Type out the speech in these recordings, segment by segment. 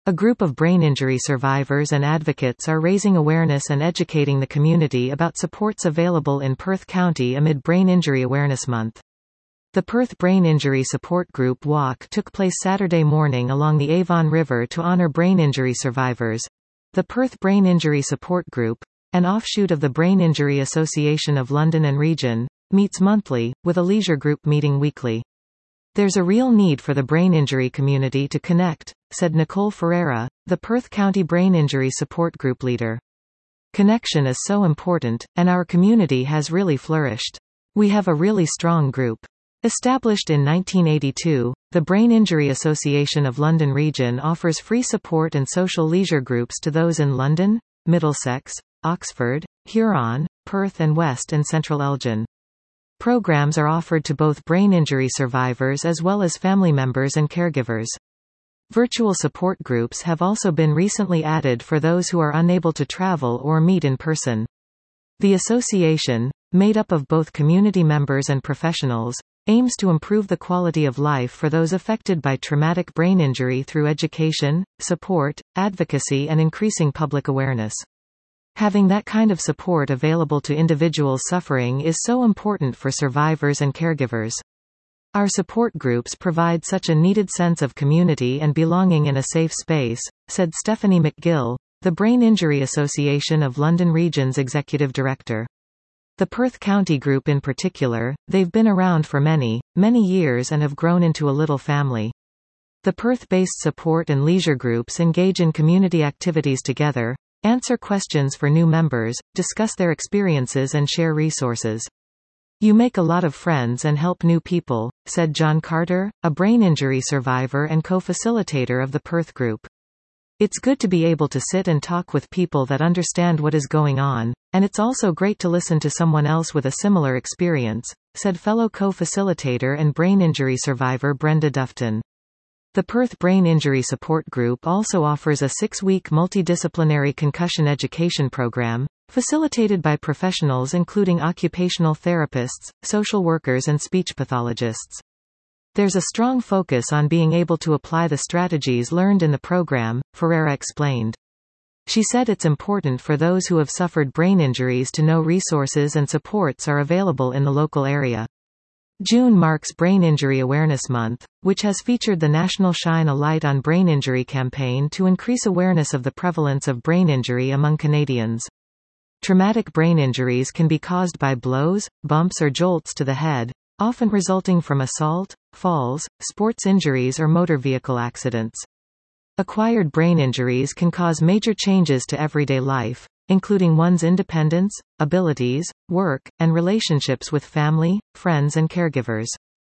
A group of brain injury survivors and advocates are raising awareness and educating the community about supports available in Perth County amid Brain Injury Awareness Month. The Perth Brain Injury Support Group Walk took place Saturday morning along the Avon River to honour brain injury survivors. The Perth Brain Injury Support Group, an offshoot of the Brain Injury Association of London and Region, meets monthly, with a leisure group meeting weekly. There's a real need for the brain injury community to connect, said Nicole Ferreira, the Perth County Brain Injury Support Group leader. Connection is so important, and our community has really flourished. We have a really strong group. Established in 1982, the Brain Injury Association of London Region offers free support and social leisure groups to those in London, Middlesex, Oxford, Huron, Perth and West and Central Elgin. Programs are offered to both brain injury survivors as well as family members and caregivers. Virtual support groups have also been recently added for those who are unable to travel or meet in person. The association, made up of both community members and professionals, aims to improve the quality of life for those affected by traumatic brain injury through education, support, advocacy and increasing public awareness. Having that kind of support available to individuals suffering is so important for survivors and caregivers. Our support groups provide such a needed sense of community and belonging in a safe space, said Stephanie McGill, the Brain Injury Association of London Region's executive director. The Perth County group in particular, they've been around for many, many years and have grown into a little family. The Perth-based support and leisure groups engage in community activities together, answer questions for new members, discuss their experiences and share resources. You make a lot of friends and help new people, said John Carter, a brain injury survivor and co-facilitator of the Perth group. It's good to be able to sit and talk with people that understand what is going on, and it's also great to listen to someone else with a similar experience, said fellow co-facilitator and brain injury survivor Brenda Dufton. The Perth Brain Injury Support Group also offers a 6-week multidisciplinary concussion education program, facilitated by professionals including occupational therapists, social workers and speech pathologists. There's a strong focus on being able to apply the strategies learned in the program, Ferreira explained. She said it's important for those who have suffered brain injuries to know resources and supports are available in the local area. June marks Brain Injury Awareness Month, which has featured the National Shine a Light on Brain Injury campaign to increase awareness of the prevalence of brain injury among Canadians. Traumatic brain injuries can be caused by blows, bumps or jolts to the head, often resulting from assault, falls, sports injuries or motor vehicle accidents. Acquired brain injuries can cause major changes to everyday life, including one's independence, abilities, work, and relationships with family, friends and caregivers.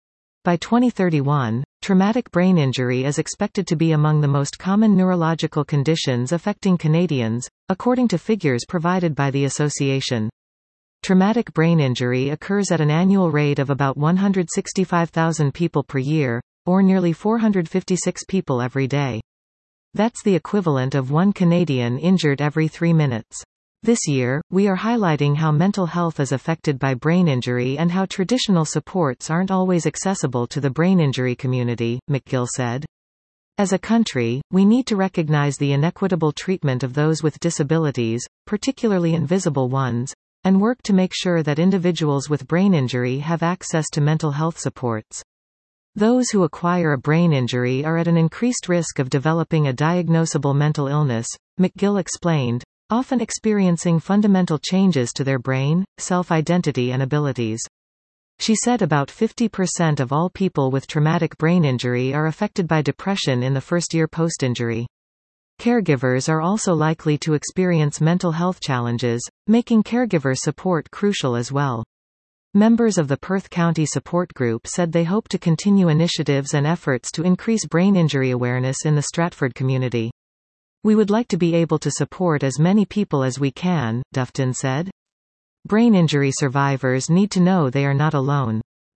By 2031, traumatic brain injury is expected to be among the most common neurological conditions affecting Canadians, according to figures provided by the association. Traumatic brain injury occurs at an annual rate of about 165,000 people per year, or nearly 456 people every day. That's the equivalent of one Canadian injured every 3 minutes. This year, we are highlighting how mental health is affected by brain injury and how traditional supports aren't always accessible to the brain injury community, McGill said. As a country, we need to recognize the inequitable treatment of those with disabilities, particularly invisible ones, and work to make sure that individuals with brain injury have access to mental health supports. Those who acquire a brain injury are at an increased risk of developing a diagnosable mental illness, McGill explained, often experiencing fundamental changes to their brain, self-identity and abilities. She said about 50% of all people with traumatic brain injury are affected by depression in the first year post-injury. Caregivers are also likely to experience mental health challenges, making caregiver support crucial as well. Members of the Perth County Support Group said they hope to continue initiatives and efforts to increase brain injury awareness in the Stratford community. We would like to be able to support as many people as we can, Dufton said. Brain injury survivors need to know they are not alone.